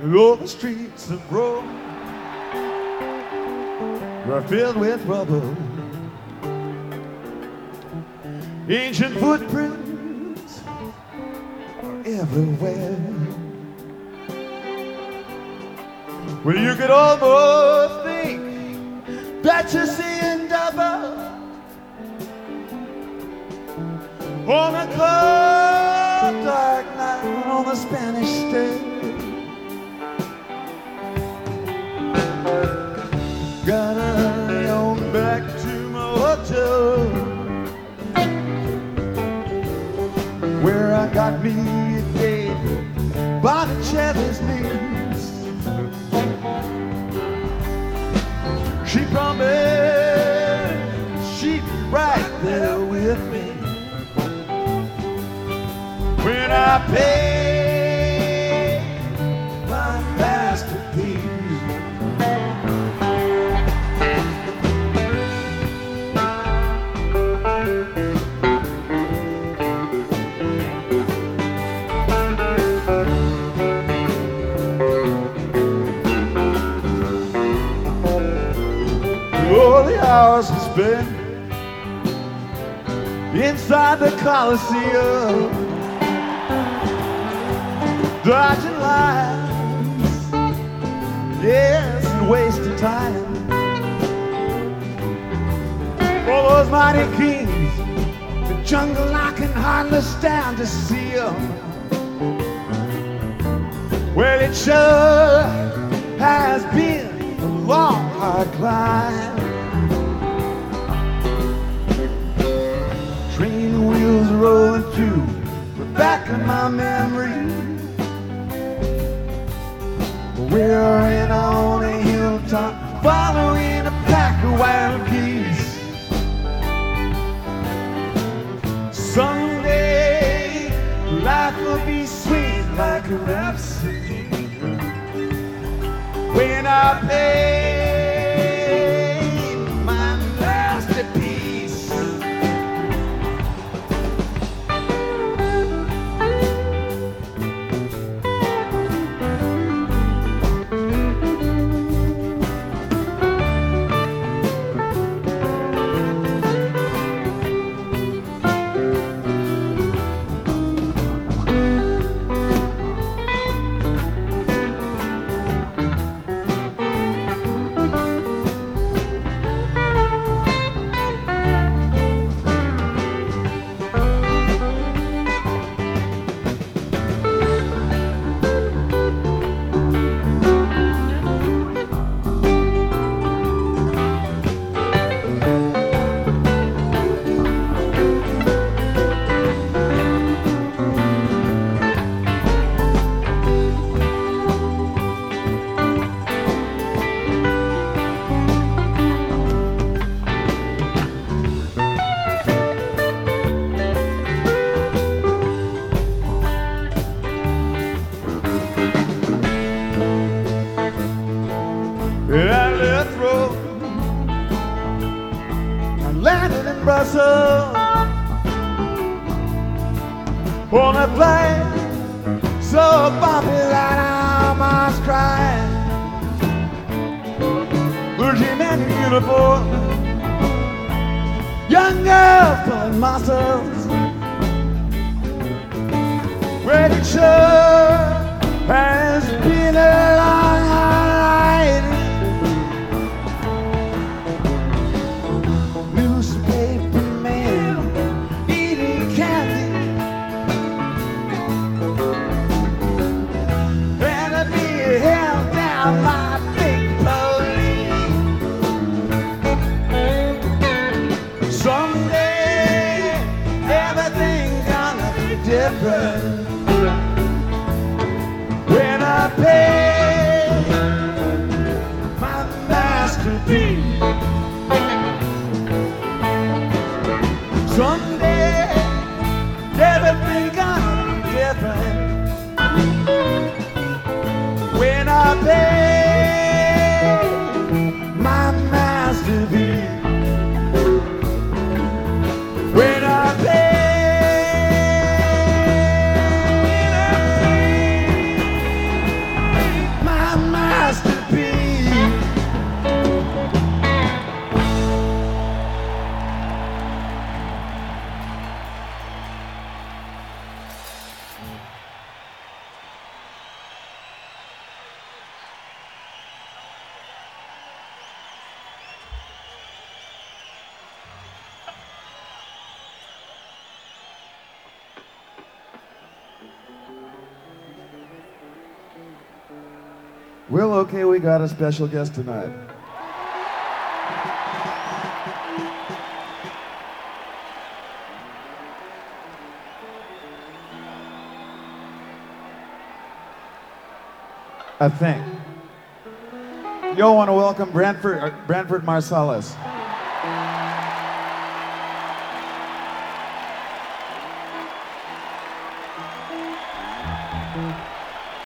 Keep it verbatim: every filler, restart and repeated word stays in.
All the streets of Rome were filled with rubble. Ancient footprints are everywhere. Well, you could almost think that you're seeing double on a cold dark night on the Spanish stage. Gotta hurry on back to my hotel, where I got me a date Botticelli's niece. She promised she'd be right there with me when I pay my masterpiece. All the hours to spend inside the Coliseum, dodging lines, yes, and wasting time. For those mighty kings, the jungle I can hardly stand to see them. Well, it sure has been a long, hard climb. Train wheels rolling through the back of my memory. We're in on a hilltop, following a pack of wild geese. Someday life will be sweet like a rhapsody when I play my masterpiece. I left Rome, I landed in Brussels on a plane so bumpy that I almost cried. Clergyman in uniform, young girls pulling muscles. Well, it sure has been a long ride. Newspaper man eating candy, and I'd be held down by big police. Someday everything's gonna be different when I pay my masterpiece. Someday everything's gonna be different when I pay Well, okay, we got a special guest tonight. I think. Yo, want to welcome Brantford, uh, Brantford Marsalis. Thank you.